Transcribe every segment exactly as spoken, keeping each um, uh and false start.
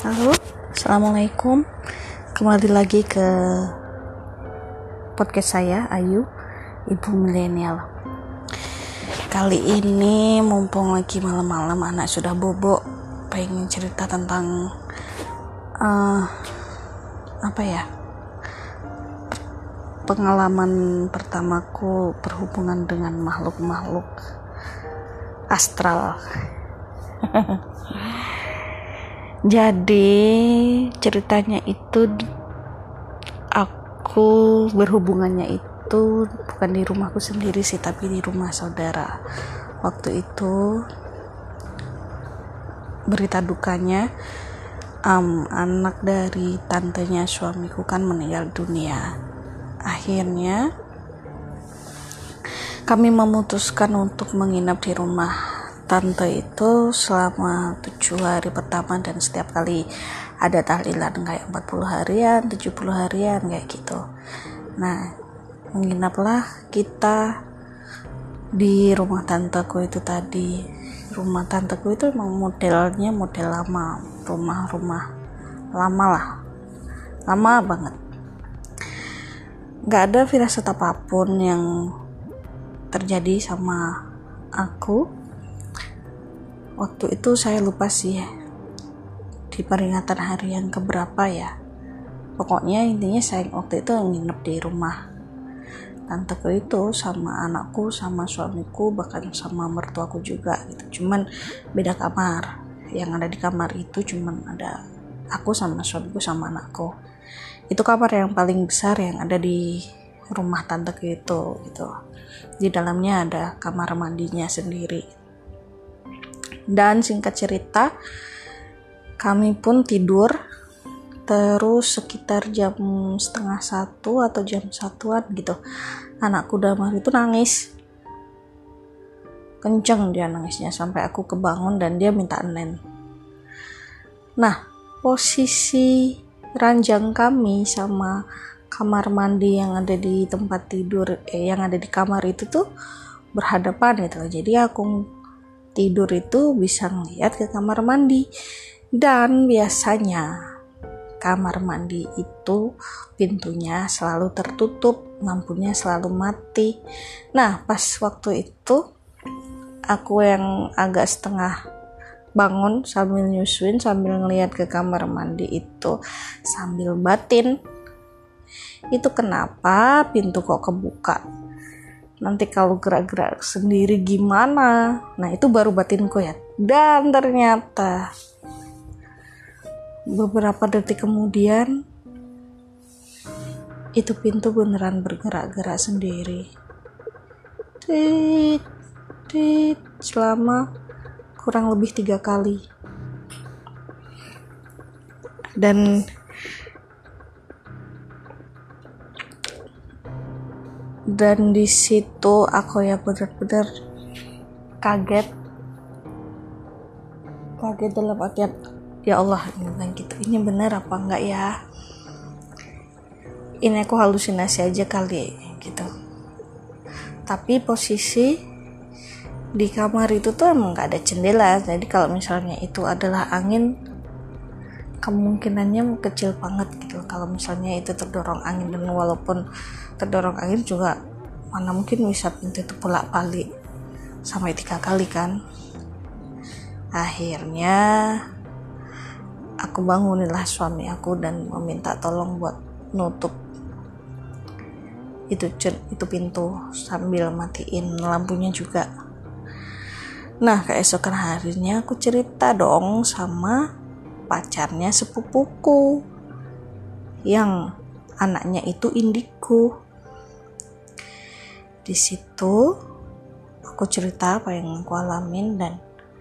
Halo, assalamualaikum. Kembali lagi ke podcast saya, Ayu, ibu milenial. Kali ini mumpung lagi malam-malam, anak sudah bobo, pengen cerita tentang uh, apa ya? Pengalaman pertamaku berhubungan dengan makhluk-makhluk astral. Jadi ceritanya itu aku berhubungannya itu bukan di rumahku sendiri sih, tapi di rumah saudara. Waktu itu berita dukanya um, anak dari tantenya suamiku kan meninggal dunia. Akhirnya kami memutuskan untuk menginap di rumah tante itu selama tujuh hari pertama, dan setiap kali ada tahlilan kayak empat puluh harian, tujuh puluh harian kayak gitu. Nah, menginaplah kita di rumah tanteku itu tadi. Rumah tanteku itu emang modelnya model lama, rumah-rumah lama lah, lama banget. Gak ada firasat apapun yang terjadi sama aku. Waktu itu saya lupa sih di peringatan hari yang keberapa ya. Pokoknya intinya saya waktu itu nginep di rumah tanteku itu sama anakku, sama suamiku, bahkan sama mertuaku juga gitu. Cuman beda kamar. Yang ada di kamar itu cuman ada aku sama suamiku sama anakku. Itu kamar yang paling besar yang ada di rumah tanteku itu gitu. Di dalamnya ada kamar mandinya sendiri. Dan singkat cerita, kami pun tidur. Terus sekitar jam setengah satu atau jam satuan gitu, anakku Damar itu nangis kenceng, dia nangisnya sampai aku kebangun dan dia minta nen. Nah, posisi ranjang kami sama kamar mandi yang ada di tempat tidur eh, yang ada di kamar itu tuh berhadapan gitu. Jadi aku tidur itu bisa ngeliat ke kamar mandi, dan biasanya kamar mandi itu pintunya selalu tertutup, lampunya selalu mati. Nah, pas waktu itu aku yang agak setengah bangun sambil nyusuin, sambil ngeliat ke kamar mandi itu sambil batin, itu kenapa pintu kok kebuka, nanti kalau gerak-gerak sendiri gimana. Nah, itu baru batinku ya. Dan ternyata beberapa detik kemudian itu pintu beneran bergerak-gerak sendiri. Tit, tit, selama kurang lebih tiga kali. Dan dan di situ aku ya benar-benar kaget kaget dalam artian ya Allah, ini gitu, ini benar apa enggak ya, ini aku halusinasi aja kali gitu. Tapi posisi di kamar itu tuh emang gak ada jendela, jadi kalau misalnya itu adalah angin, kemungkinannya kecil banget gitu kalau misalnya itu terdorong angin. Dan walaupun terdorong angin juga mana mungkin bisa pintu itu bolak-balik sampai tiga kali kan. Akhirnya aku bangunilah suami aku dan meminta tolong buat nutup itu itu pintu sambil matiin lampunya juga. Nah, keesokan harinya aku cerita dong sama pacarnya sepupuku yang anaknya itu indigo. Di situ aku cerita apa yang aku alamin, dan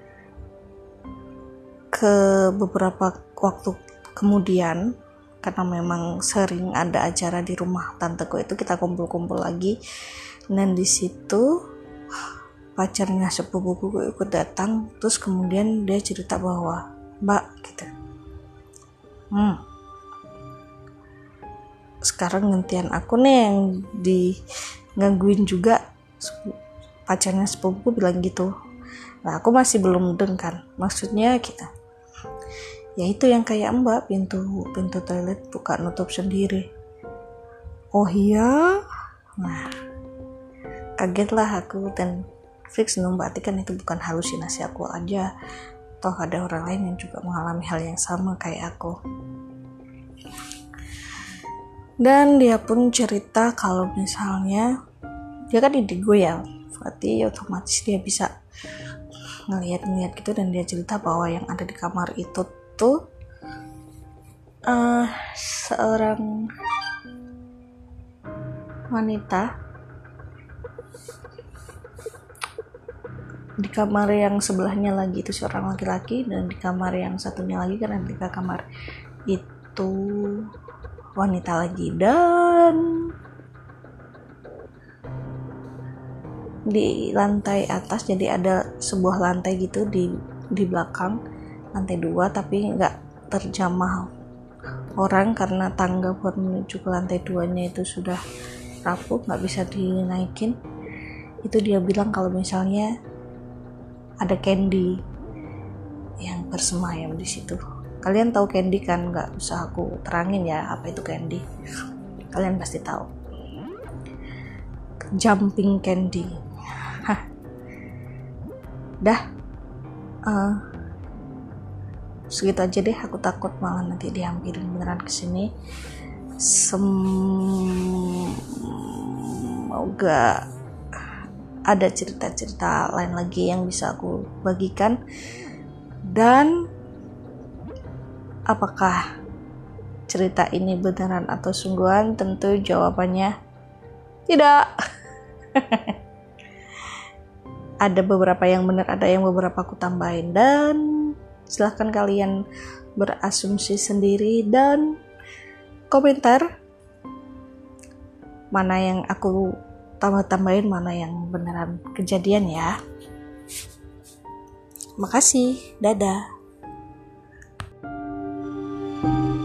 ke beberapa waktu kemudian, karena memang sering ada acara di rumah tanteku itu, kita kumpul-kumpul lagi. Dan di situ pacarnya sepupuku ikut datang. Terus kemudian dia cerita bahwa Mbak gitu, hmm sekarang gantian aku nih yang digangguin juga. Pacarnya sepupuku bilang gitu. Nah, aku masih belum mudeng kan maksudnya kita. Ya itu yang kayak Mbak, pintu pintu toilet buka nutup sendiri. Oh iya. Nah, kagetlah aku dan fix no, berarti kan itu bukan halusinasi aku aja. Toh ada orang lain yang juga mengalami hal yang sama kayak aku. Dan dia pun cerita kalau misalnya dia kan indigo ya, berarti otomatis dia bisa ngeliat-ngeliat gitu, dan dia cerita bahwa yang ada di kamar itu tuh uh, seorang wanita di kamar yang sebelahnya lagi itu seorang laki-laki, dan di kamar yang satunya lagi kan di kamar itu wanita lagi. Dan di lantai atas, jadi ada sebuah lantai gitu di di belakang, lantai dua, tapi nggak terjamah orang karena tangga buat menuju ke lantai duanya itu sudah rapuh, nggak bisa dinaikin. Itu dia bilang kalau misalnya ada Candy yang bersemayam di situ. Kalian tahu Candy kan? Nggak usah aku terangin ya apa itu Candy. Kalian pasti tahu. Jumping Candy. Hah. Dah. Uh, segitu aja deh. Aku takut malah nanti dihampirin beneran kesini. Semoga ada cerita-cerita lain lagi yang bisa aku bagikan. Dan apakah cerita ini beneran atau sungguhan? Tentu jawabannya tidak. Ada beberapa yang benar, ada yang beberapa aku tambahin, dan silahkan kalian berasumsi sendiri dan komentar mana yang aku tambah-tambahin, mana yang beneran kejadian ya. Makasih, dadah.